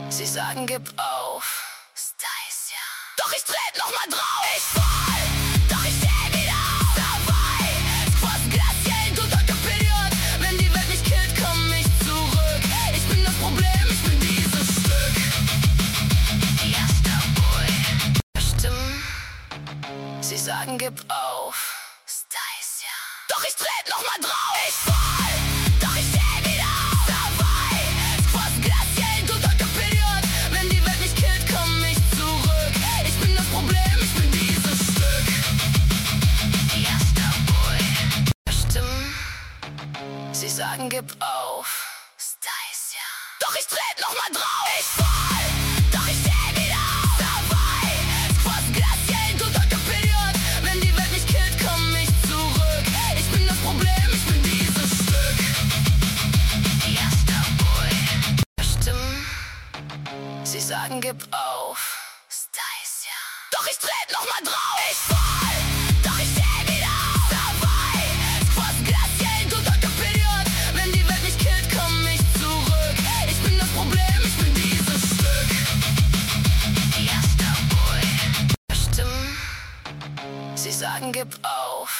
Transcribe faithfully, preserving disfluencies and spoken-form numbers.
Sie sagen, gib auf. Stacia. Doch ich tret noch mal drauf. Ich fall, doch ich steh wieder auf. Dabei, Squatten Glacial, du dort kapiert. Wenn die Welt mich killt, komm ich zurück. Ich bin das Problem, ich bin dieses Stück. Ja, Starboy. Stimmen. Sie sagen, gib auf. Stacia. Doch ich tret noch mal drauf. Ich fall, doch ich steh wieder auf. Dabei, Squatten Glacial, du dort kapiert. Wenn die Welt mich killt, komm ich zurück. Ich bin das Problem, ich bin dieses Stück. Ja, Starboy. Stimmen. Sie sagen, gib auf. Stacia. Doch ich tret noch mal drauf. Ich fall, doch ich steh wieder auf. Dabei, Squatten Glacial, du dort kapiert. Wenn die Welt mich killt, komm ich zurück. Ich bin das Problem, ich bin dieses Stück. Ja, Starboy. Stimmen. Sie sagen, gib auf. Stacia. Doch ich tret noch mal drauf. Ich fall, doch ich steh wieder auf. Dabei, Squatten Glacial, du dort kapiert. Wenn die Welt mich killt, komm ich zurück. Ich bin das Problem, ich bin dieses Stück. Ja, Starboy. Stimmen. Sie sagen, gib auf.